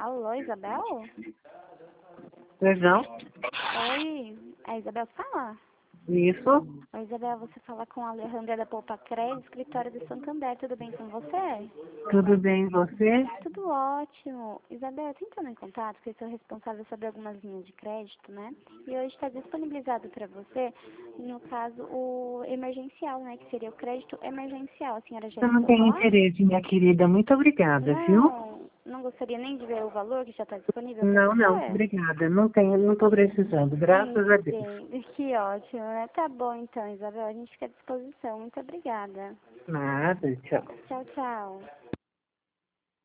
Alô, Isabel? Perdão? Oi, a Isabel fala? Isso? Oi, Isabel, você fala com a Alejandra da Poupa Crédito, escritório do Santander, tudo bem com você? Tudo bem, você? Tudo ótimo. Isabel, eu tô entrando em contato porque eu sou responsável sobre algumas linhas de crédito, né? E hoje está disponibilizado para você, no caso, o emergencial, né? Que seria o crédito emergencial. A senhora já Eu não escutou tenho falar? interesse, minha querida. Muito obrigada, viu? Não gostaria nem de ver o valor que já está disponível para Não, não, você? obrigada. Não tenho, não estou precisando. Graças a Deus. Entendo. Que ótimo, né? Tá bom então, Isabel. A gente fica à disposição. Muito obrigada. Nada, tchau. Tchau, tchau.